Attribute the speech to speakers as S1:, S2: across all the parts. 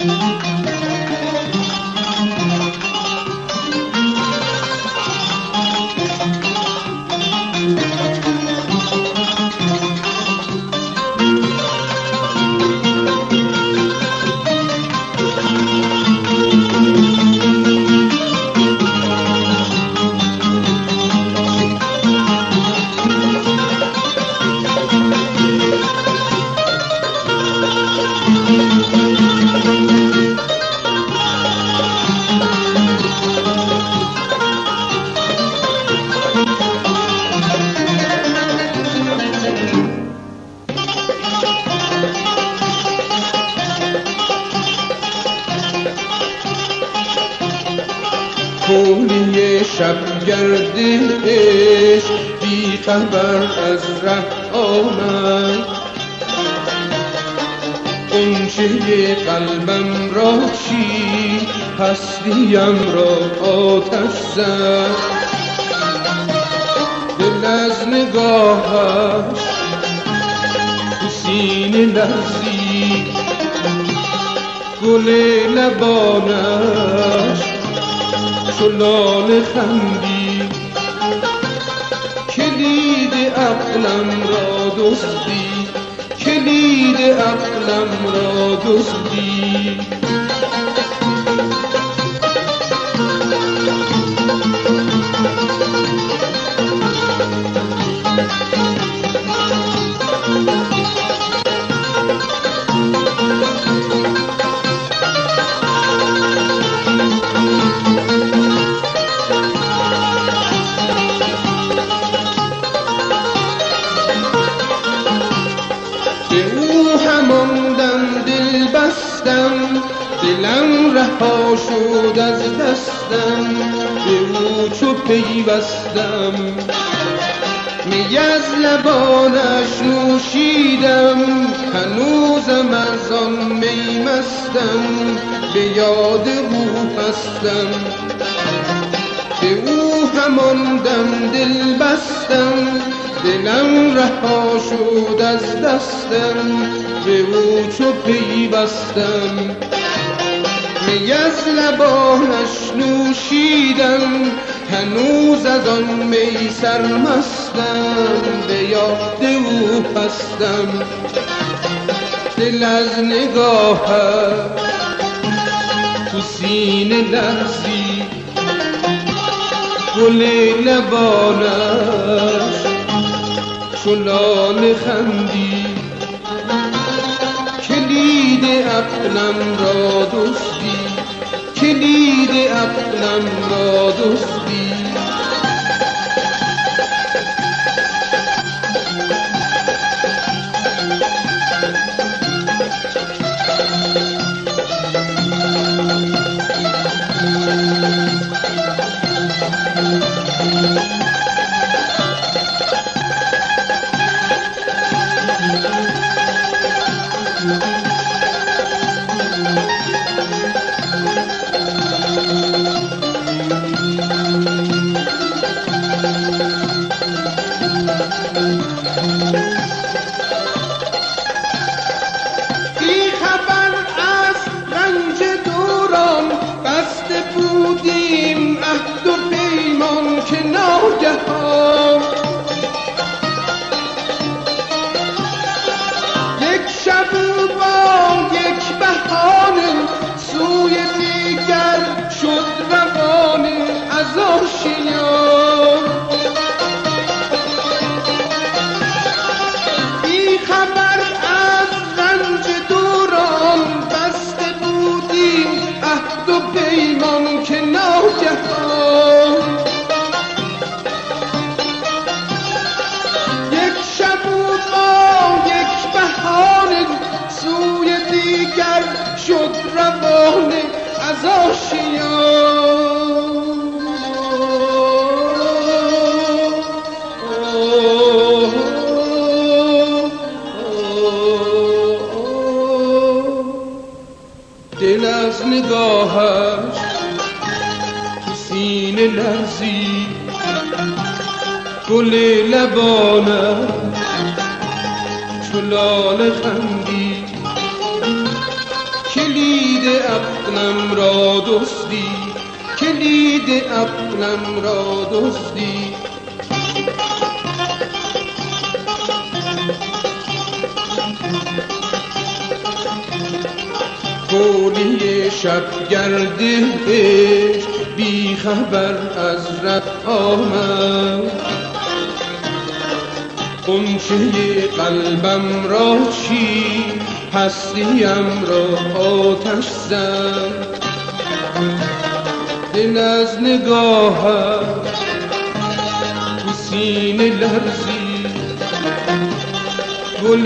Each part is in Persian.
S1: کولی شبگرد عشق بی خبر از ره آمد، غنچه قلبم را چید، هستیم را آتش زد. دل از نگاهش تو سینه لرزید، گل لبانش چو لاله خندید. کلید عقلم را دزدید، کلید عقلم را دزدید. دلم رها شد از دستم، به او چو پیوستم. می از لبانش نوشیدم، هنوزم از آن می مستم. به یاد او هستم، به او همان دم دل بستم. دلم رها شد از دستم، به او چو پیوستم. می از لبانش نوشیدم، هنوز از آن می سرمستم. به یاد او هستم، دل از نگاهش تو سینه لرزید، گل لبانش چو لاله خندید. کلید عقلم را دزدید، کلید عقلم را دزدید. عهد و پیمان که ناگهان یک شب با یک بهانه سوی دیگر شد روانه از آشیان. بی خبر از رنج دوران بسته بودیم عهد و پیمان که ناگهان یک شب با یک بهانه سوی دیگر شد روانه از آشیان. دل از نگاهش تو سینه لرزید، گل لبانش چو لاله خندید. کلید کلید عقلم را دزدی، کلید عقلم را دزدی. کولی شبگرد عشق بی خبر از رد آمد، غنچه قلبم را چید، هستیم را آتش زد. دل از نگاهم تو سینه لرزید، گل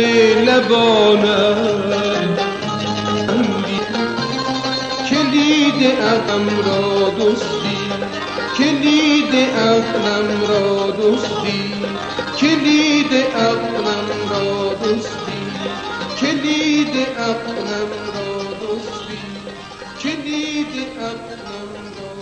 S1: لبانم کلید عقلم را دزدی، کلید عقلم را دزدی، کلید عقلم را دزدی، کلید عقلم را دزدی، کلید عقلم را